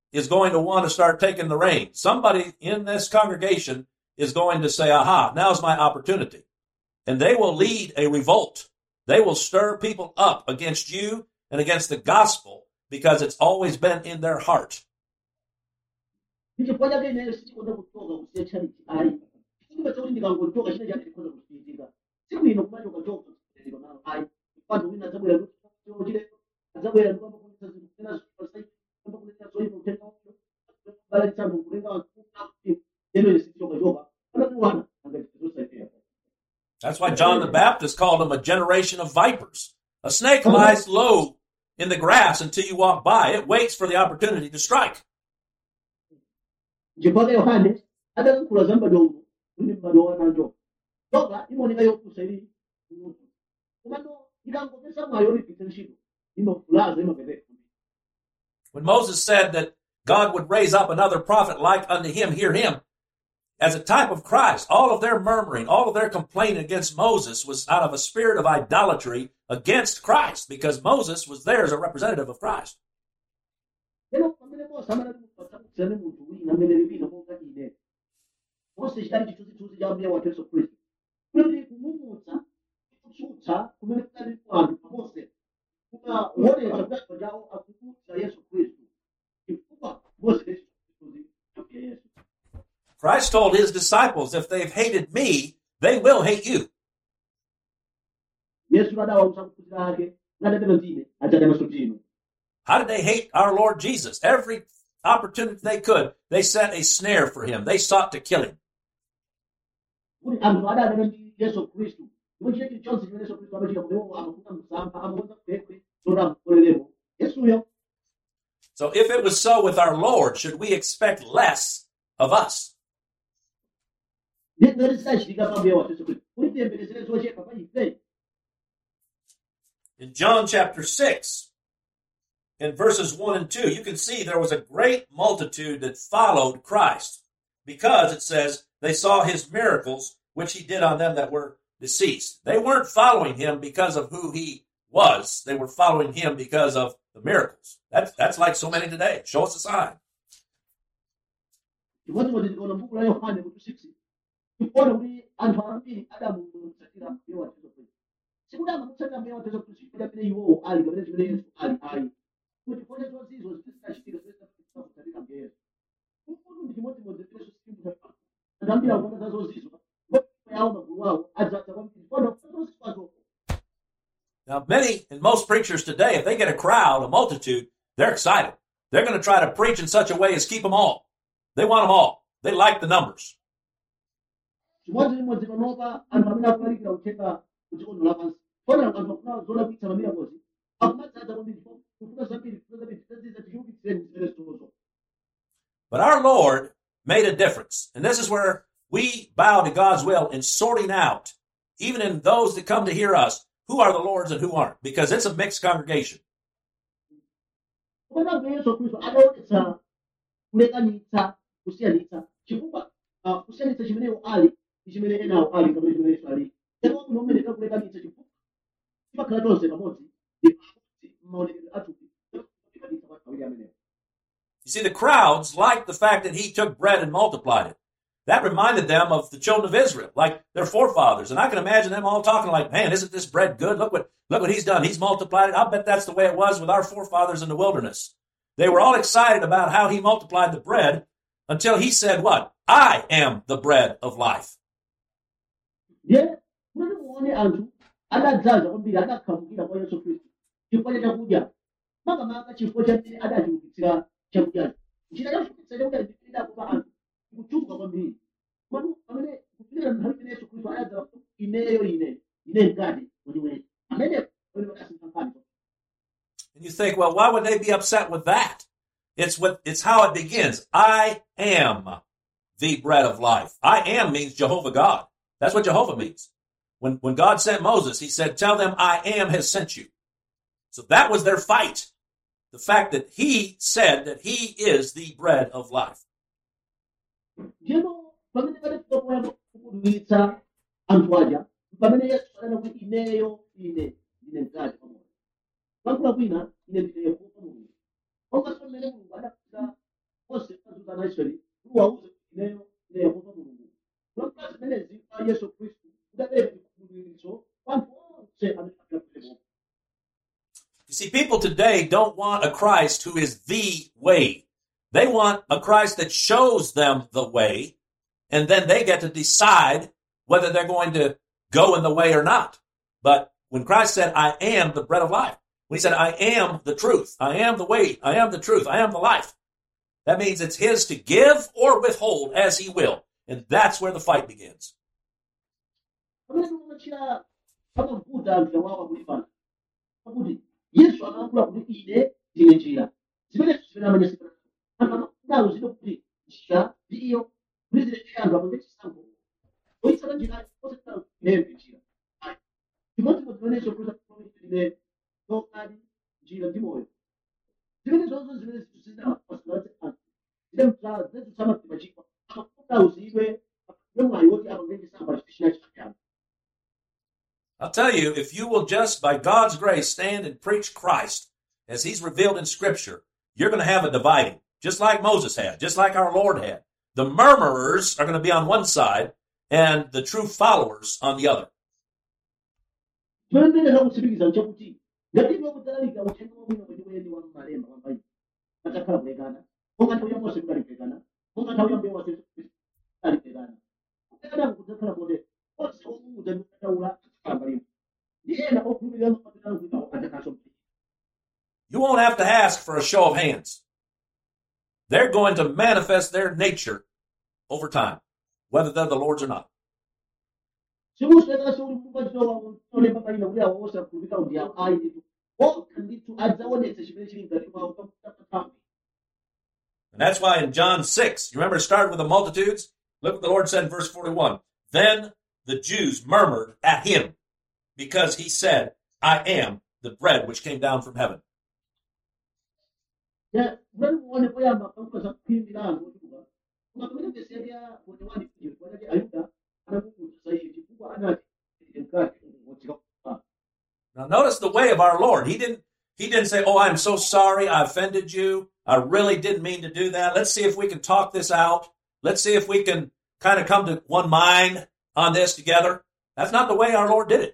is going to want to start taking the reins. Somebody in this congregation is going to say, aha, now's my opportunity. And they will lead a revolt. They will stir people up against you and against the gospel because it's always been in their heart. ndichifukwa chake ineyo sichikonda kuchoka kusiya charity ayi chifukwa chakuti ndikangochoka chine chake chikhoza kuchitika tsiku ino kumachoka choka kuchitika nawo ayi panthu wina adzabwera ndicho chileko adzabwera ndikamba kunisa zinthu zina zipasai kamba kunisa zoyipa uthenga uno bala chanthu kulenga wanthu kuti eno sichoka choka anakuwana angati zosaitea. That's why John the Baptist called them a generation of vipers. A snake lies low in the grass until you walk by. It waits for the opportunity to strike. Chifukwa Yohane adalankhula za m'bado uno uli m'bado wa nanjo choka imaoneka yopusa ili kumutu komano ikangopesa mwayo ipitse ntchito imafulaza imapeteka. When Moses said that God would raise up another prophet like unto him, hear him, as a type of Christ, all of their murmuring, all of their complaining against Moses was out of a spirit of idolatry against Christ, because Moses was there as a representative of Christ. Lero pamene Mose amanati kupatsana munthu wina amene lipina monga ine Mose chidali chithunzithunzi cha Ambuye wathu Yesu Khristu kuti kumumutsa kutsutsa kumene kudali kwanthu pa Mose kumaonetsa kuti anthu awo akukutsa Yesu Khristu chifukwa Mose ndi chithunzithunzi cha Ambuye Yesu. Christ told his disciples, if they've hated me, they will hate you. Yesu adawauza ophunzira ake ngadabera ndine adzadamanso ndinu. How did they hate our Lord Jesus? Every opportunity they could, they set a snare for him. They sought to kill him. Kuti anthu adadana ndi Yesu Khristu ndipo chile chilichonse chimene Yesu Khristu amachita kuti iwo amafuna msampha amakonza kuphekwe zoti amukolerepo Yesuyo. So if it was so with our Lord, should we expect less of us? Ngati zidachitika pa Ambuye wathu Yesu Khristu kuti tiyembekezere zochepa pa ife. In John chapter six, in verses one and two, you can see there was a great multitude that followed Christ because it says they saw his miracles, which he did on them that were deceased. They weren't following him because of who he was. They were following him because of the miracles. That's, that's like so many today. Show us a sign. Chimodzimodzi tikaona m'buku la Yohane mutu six tikuona kuti anthu ambiri adamutsatira Ambuye wathu Yesu Khristu. Sikuti amamutsatira Ambuye wathu Yesu Khristu chifukwa chimene iwowo ali kapena chimene Yesu ali ayi. Kuti kone zozizo zitachitika zokutsatira Ambuye Yesu. Umuntu ndi chimodzimodzi Yesu sikimuta anthu ambiri akupanga za zozizo ndipo yawo magulu awo adzadza kwambiri kona zozizo. Now, many and most preachers today, if they get a crowd, a multitude, they're excited. They're going to try to preach in such a way as keep them all. They want them all. They like the numbers. Chimodzimodzi panopa anthu amene akulalikira uthenga kudzikono lapansi kona anthu akufuna zolakwitsa mamira kozi akumadzaza kwambiri kufuna zambiri kufuna zambiri tizaziza tichiukitsireni zimene zozo. But our Lord made a difference. And this is where we bow to God's will in sorting out, even in those that come to hear us, who are the Lord's and who aren't, because it's a mixed congregation. Kupanda Ambuye Yesu Khristu adaonetsa kulekanitsa kusiyanitsa chifukwa kusiyanitsa chimeneyo ali ndi chimene enawo ali kapena chimene Yesu ali. Ndipo kuno mmene takulekanitsa chifukwa timakhala tonse pamodzi ndi maonekedwe athupi kulekanitsa kwa awiri amenewo. You see, the crowds liked the fact that he took bread and multiplied it. That reminded them of the children of Israel, like their forefathers. And I can imagine them all talking like, man, isn't this bread good? Look what, look what he's done. He's multiplied it. I bet that's the way it was with our forefathers in the wilderness. They were all excited about how he multiplied the bread until he said what? I am the bread of life. Yeah, kuti muone anthu adadzaza kwambiri adakhamukira kwa Yesu Khristu chifukwa cha chakudya makamaka chifukwa chamene adachiukitsira chakudyacho. Njira yochukitsa chakudya ndipirira kupa anthu kuchuka kwambiri komatu pamene kupirira nthawi imene Yesu Khristu adadza ineyo ine ine mkati weniweni amene wene akasinkhani. And you think, well, why would they be upset with that? It's what, it's how it begins. I am the bread of life. I am means Jehovah God. That's what Jehovah means. When, when God sent Moses, he said, tell them I am has sent you. So that was their fight. The fact that he said that he is the bread of life. Ndipo pamene palifika poyamba kukudwitsa anthu aja pamene Yesu anena kuti ineyo ine ine mkati pamodzi. Pankula kwina ine ndine Yehova Mulungu. Onga mmene Mulungu adapita onse azuza na Israeli uwauze ineyo ne Yehova Mulungu kulokwa zimenezi kwa Yesu Kristu kudabereka chikhulupiriro wanthu onse amene akapita. You see, people today don't want a Christ who is the way. They want a Christ that shows them the way, and then they get to decide whether they're going to go in the way or not. But when Christ said, I am the bread of life, when he said, I am the truth, I am the way, I am the truth, I am the life, that means it's his to give or withhold as he will. And that's where the fight begins. Yesu anakuwa kuti ine ndine njira zimene zimenamanya nazo zino kuti njira ndiyo kuti zile anthu apo ndechisankho oyitsala njira osetsala nembe njira chimodzi zimenezo kuza ine tokali njira ndi moyo zimene zonse zimene zizinapasalate anthu zile mtala zezitsama timachikwa amakuta uzidwe yomwe yoti apo ndechisankho chichina chakuyamba. I'll tell you, if you will just, by God's grace, stand and preach Christ as he's revealed in Scripture, you're going to have a dividing, just like Moses had, just like our Lord had. The murmurers are going to be on one side, and the true followers on the other. You won't have to ask for a show of hands. They're going to manifest their nature over time, whether they're the Lord's or not. And that's why in John six, you remember it started with the multitudes? Look what the Lord said in verse forty-one. Then the Jews murmured at him because he said, I am the bread which came down from heaven. Now notice the way of our Lord. He didn't, he didn't say, oh, I'm so sorry I offended you. I really didn't mean to do that. Let's see if we can talk this out. Let's see if we can kind of come to one mind on this together. That's not the way our Lord did it.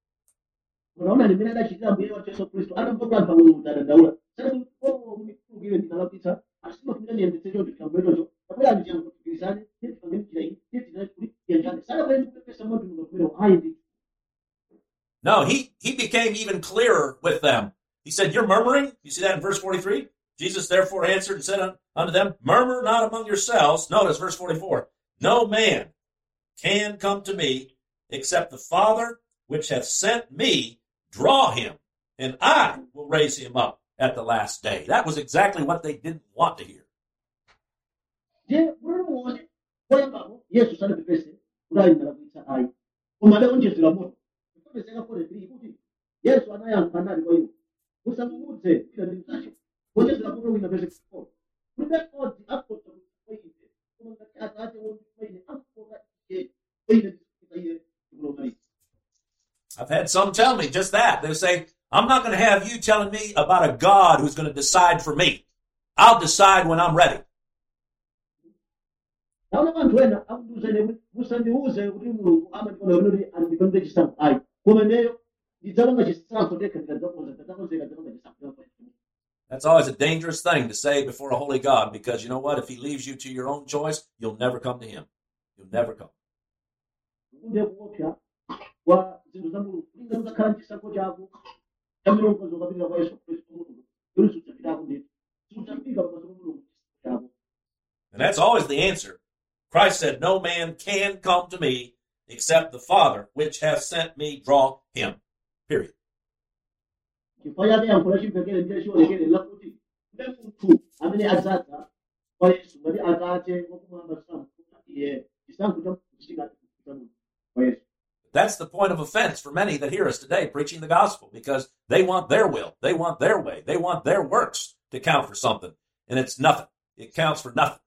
No, he, he became even clearer with them. He said, you're murmuring? You see that in verse forty-three? Jesus therefore answered and said unto them, murmur not among yourselves. Notice verse forty-four. No man can come to me except the Father which hath sent me draw him, and I will raise him up at the last day. That was exactly what they didn't want to hear. I've had some tell me just that. They say, I'm not going to have you telling me about a God who's going to decide for me. I'll decide when I'm ready. That's always a dangerous thing to say before a holy God, because you know what? If he leaves you to your own choice, you'll never come to him. You'll never come. And that's always the answer. Christ said, no man can come to me except the Father which hath sent me draw him. Period. That's the point of offense for many that hear us today preaching the gospel, because they want their will, they want their way, they want their works to count for something, and it's nothing. It counts for nothing.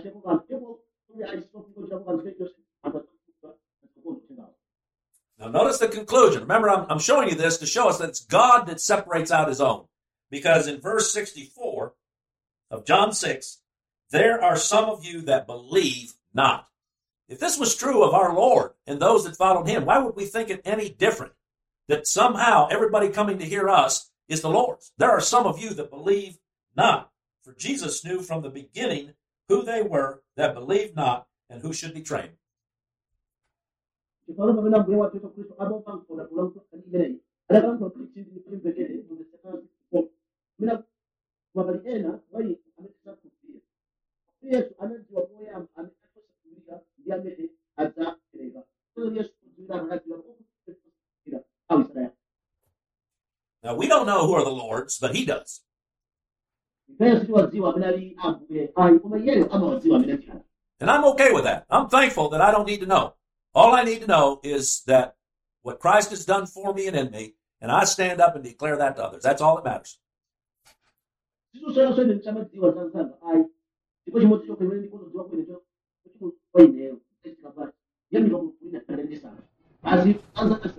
Now notice What's the conclusion? Remember, I'm, I'm showing you this to show us that it's God that separates out his own. Because in verse sixty-four of John six, there are some of you that believe not. If this was true of our Lord and those that followed him, why would we think it any different? That somehow everybody coming to hear us is the Lord's. There are some of you that believe not. For Jesus knew from the beginning who they were that believed not and who should betray him. Chifukwa pamene Ambuye wathu Yesu Khristu amapankhula kulankhula imeneyi adakankhula kuti timpekere mu Second Gospel mina mabali ena wali amene sakuphira Yesu anadziwa poyamba amene achosakulika ndi amene adzapereka so Yesu kudziwira anadziwa kuphira awu Israeli. Now, we don't know who are the Lord's, but he does. Ipeyo sitiwadziwa amene ali Ambuye ayi koma iyeyo amawadziwa amene achana. And I'm okay with that. I'm thankful that I don't need to know. All I need to know is that what Christ has done for me and in me, and I stand up and declare that to others. That's all that matters. Titusera so ndi chamadziwa zanzanga ayi ndipo chimodzi chokha chimene ndikudziwa kwene cho kuti koineyo esikapati yamika kuina kandendesa azi anza.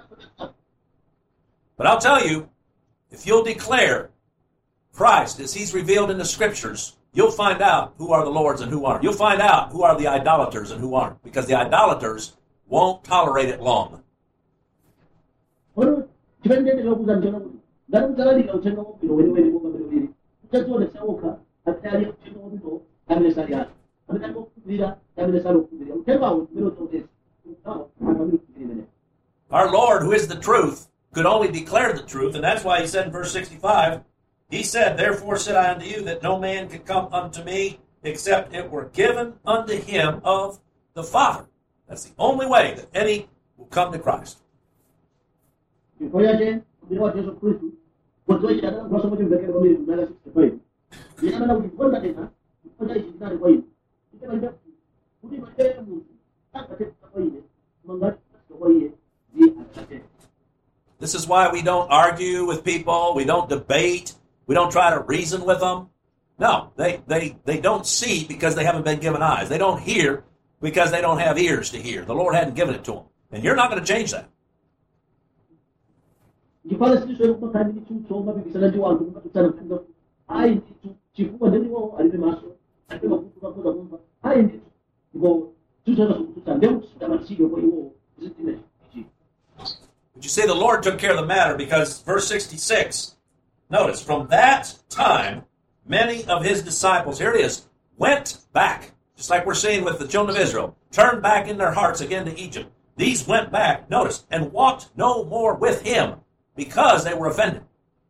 But I'll tell you, if you'll declare Christ as he's revealed in the scriptures, you'll find out who are the Lord's and who aren't. You'll find out who are the idolaters and who aren't, because the idolaters won't tolerate it long. Our Lord, who is the truth, could only declare the truth, and that's why he said in verse sixty-five, he said, therefore said I unto you that no man can come unto me except it were given unto him of the Father. That's the only way that any will come to Christ. This is why we don't argue with people, we don't debate, we don't try to reason with them. No, they, they, they don't see because they haven't been given eyes. They don't hear because they don't have ears to hear. The Lord hadn't given it to them. And you're not going to change that. But you see, the Lord took care of the matter because verse sixty-six, notice, from that time, many of his disciples, here it is, went back, just like we're seeing with the children of Israel, turned back in their hearts again to Egypt. These went back, notice, and walked no more with him because they were offended.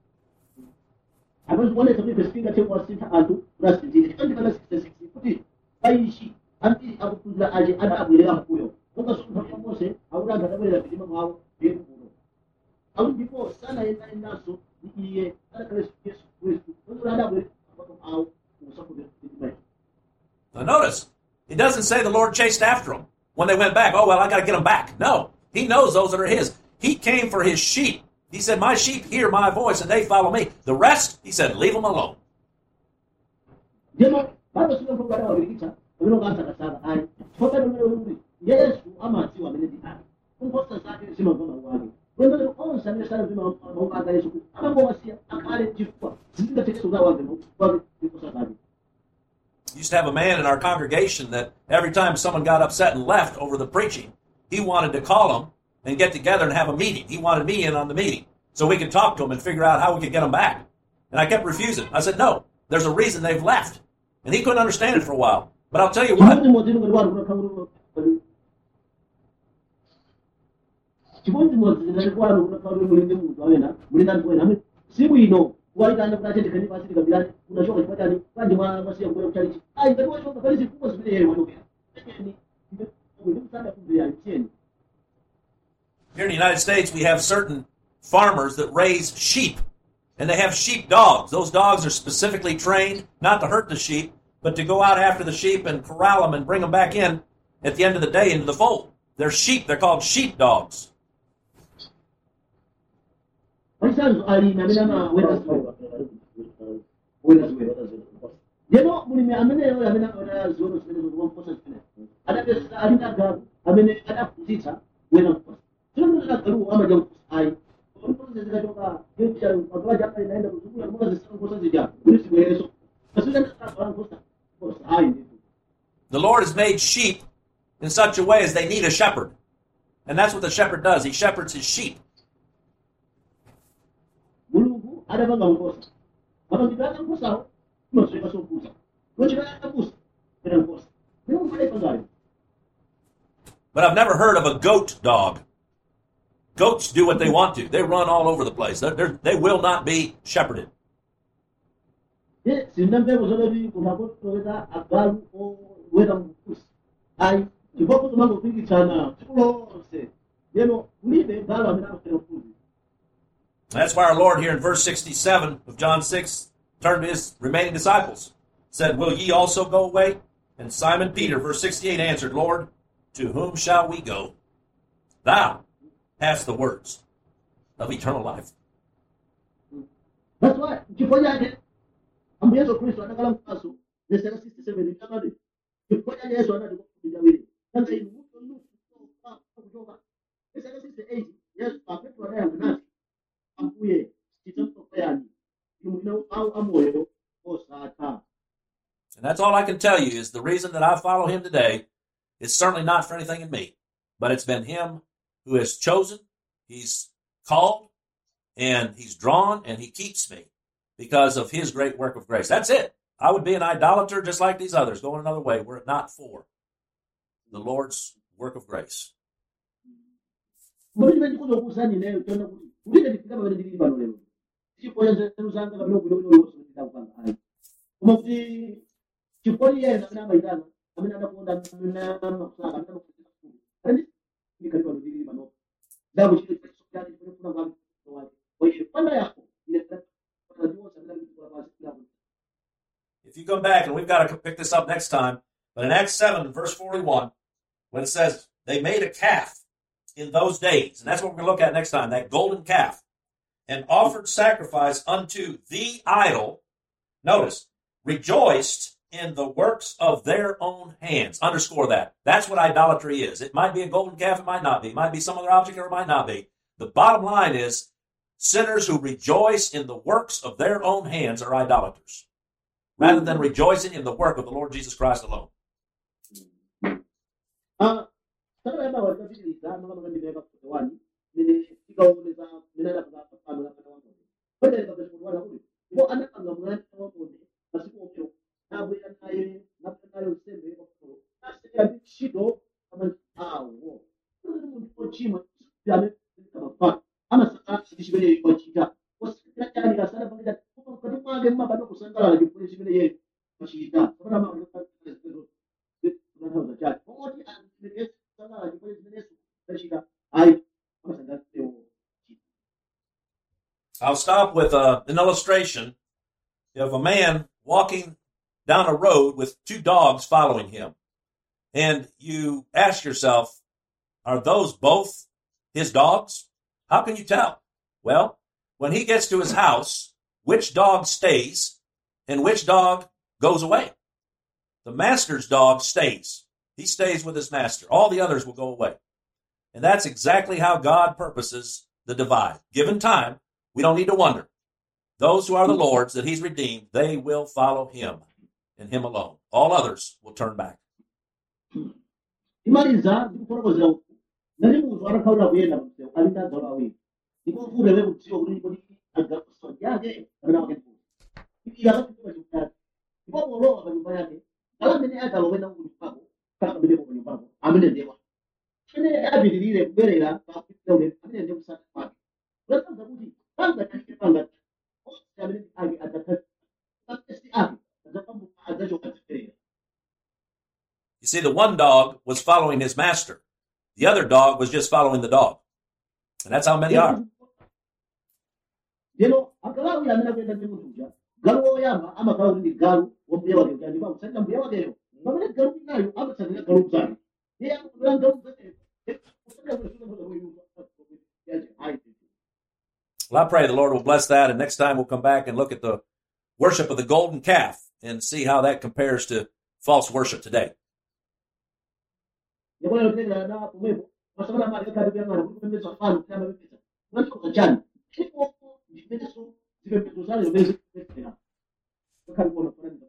Now notice, it doesn't say the Lord chased after them when they went back. Oh, well, I got to get them back. No, he knows those that are his. He came for his sheep. He said, my sheep hear my voice and they follow me. The rest, he said, leave them alone. Used to have a man in our congregation that every time someone got upset and left over the preaching, he wanted to call them and get together and have a meeting. He wanted me in on the meeting so we could talk to them and figure out how we could get them back. And I kept refusing. I said, no, there's a reason they've left. And he couldn't understand it for a while. But I'll tell you what. Here in the United States, we have certain farmers that raise sheep, and they have sheep dogs. Those dogs are specifically trained not to hurt the sheep, but to go out after the sheep and corral them and bring them back in at the end of the day into the fold. They're sheep. They're called sheep dogs. amene agaluwo amadya nkhosa ayi nkhosa zikachoka magawa chapa inaenda kuzungula nkhosa zisaka nkhosa zija kuti zibwereso kasikutandaabala nkhosa nkhosa ayi ndithu. The Lord has made sheep in such a way as they need a shepherd. And that's what the shepherd does. He shepherds his sheep. Mulungu adapanga nkhosa amangidwaka nkhosawo imasweka sokusa nochitaka kusa pera nkhosa mulungu adaipangayo. But I've never heard of a goat dog. Goats do what they want to. They run all over the place. They're, they're, they will not be shepherded. ye sindamveko zodoti kunakotoweta agalu oweta mkusa ayi chifukwa tumangopikitsana tsiku lonse lero kulibe galu amene amaswera mkuzi. That's why our Lord here in verse sixty-seven of John six turned to his remaining disciples, said, will ye also go away? And Simon Peter, verse sixty-eight, answered, Lord, to whom shall we go? Thou hast the words of eternal life. That's why chifukwa chake ambuye Yesu Khristu adakhala mkaso lesera sixty-seven ikamati chifukwa chake Yesu anati kwakudawire kanga inu muto nufu kuchoka lesera sixty-eight Yesu Petro adayankha nati ambuye tidzamtokayani inu muli mawu amoyo osatha. And that's all I can tell you is the reason that I follow him today is certainly not for anything in me, but it's been him who has chosen, he's called, and he's drawn, and he keeps me because of his great work of grace. That's it. I would be an idolater just like these others, going another way, were it not for the Lord's work of grace. Mulime ndikuzokusani nayo tona kuti ulike ndifika pamene ndili pano lero chifukwa nzeru zanga kapena kubwino bwino wosita kupanga ayi koma kuti chifukwa iye amene amayitana amene adakonda amene amakusaka amene amakusaka kandi ndikali pano ndili pano ndapo chifukwa chakutani chifukwa kwanga wake oye panda yako ile if you come back, and we've got to pick this up next time, but in Acts seven, verse forty-one, when it says they made a calf in those days, and that's what we're going to look at next time, that golden calf, and offered sacrifice unto the idol, notice, rejoiced in the works of their own hands. Underscore that. That's what idolatry is. It might be a golden calf, it might not be. It might be some other object, or it might not be. The bottom line is, sinners who rejoice in the works of their own hands are idolaters, rather than rejoicing in the work of the Lord Jesus Christ alone. Ah, sasa kama wakati kama kama nimeweka kwa wani, mimi sikaongeza mimi na kwa sababu na kwa wani. Kwa hiyo kwa sababu wala kuli. Kwa anapanga mwana kwa wani, basi kwa hiyo na bwana naye na bwana naye usembe kwa sababu. Sasa ya shido kama hao. Ndio mtu chima ya kama fa. Ama sasa kishibele kwa chita. Kwa sababu ya ni sana pamoja kwa kwa mwage mama bado kusangala na kipole shibele yeye kwa chita. Kwa sababu I'll stop with uh, an illustration of a man walking down a road with two dogs following him. And you ask yourself, are those both his dogs? How can you tell? Well, when he gets to his house, which dog stays and which dog goes away? The master's dog stays. He stays with his master. All the others will go away. And that's exactly how God purposes the divide. Given time, we don't need to wonder. Those who are the Lord's that he's redeemed, they will follow him and him alone. All others will turn back. Imaliza ndikufotokozera uku nali munthu atakhaula kuyenda msewu alita adzala awiri ndipo mfulewe kudziwa kuti ndipo agakuswa yake kapena wake mfumu ila akapita chikutatu ndipo polowa pa nyumba yake ala amene atalowena kuti pako kaka amene pa nyumbako amene ndiye wake amene apitirire kubwerera pakupita ule amene ndiye kusaka kwake kulantanza kuti panga tike panga onse amene ake adzakhala adzakhala ake adzapambuka adzachoka ziperera. You see, the one dog was following his master. The other dog was just following the dog. And that's how many are. Lero akalawi amene akuyenda ndi munthu uja galu woyamba amakhala kuti ndi galu wambuye wake uja ndipo akutsatira mbuye wakeyo pamene galu inayo amatsatira galu mzake iye akutula galu mzake. Well, I pray the Lord will bless that, and next time we'll come back and look at the worship of the golden calf and see how that compares to false worship today. masabala amali ekali byamala kuli kupembedza fano kuti amapembedza unachikoza chani ndipo ndipeteso zipembedzo zayo bezipembedzera ekali kuona kufananiza